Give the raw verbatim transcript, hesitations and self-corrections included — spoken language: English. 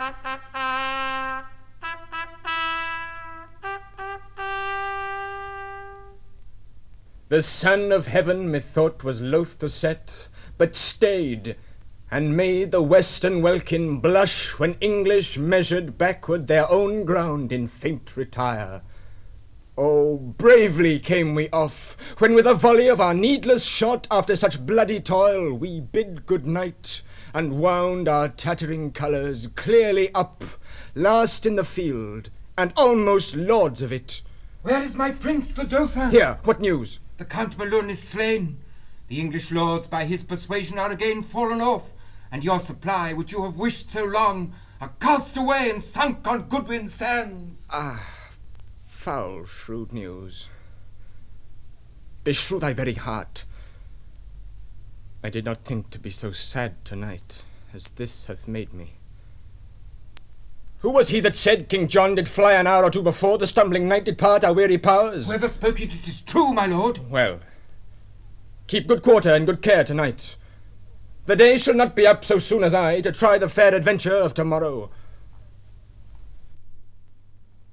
The sun of heaven methought was loath to set, but stayed, and made the western welkin blush when English measured backward their own ground in faint retire. Oh, bravely came we off, when with a volley of our needless shot, after such bloody toil, we bid good night, and wound our tattering colours clearly up, last in the field, and almost lords of it. Where is my prince, the Dauphin? Here, what news? The Count Melun is slain. The English lords by his persuasion are again fallen off, and your supply, which you have wished so long, are cast away and sunk on Goodwin's sands. Ah, foul shrewd news. Beshrew thy very heart. I did not think to be so sad tonight, as this hath made me. Who was he that said King John did fly an hour or two before the stumbling knight did part our weary powers? Whoever spoke it, it is true, my lord. Well, keep good quarter and good care tonight. The day shall not be up so soon as I to try the fair adventure of tomorrow.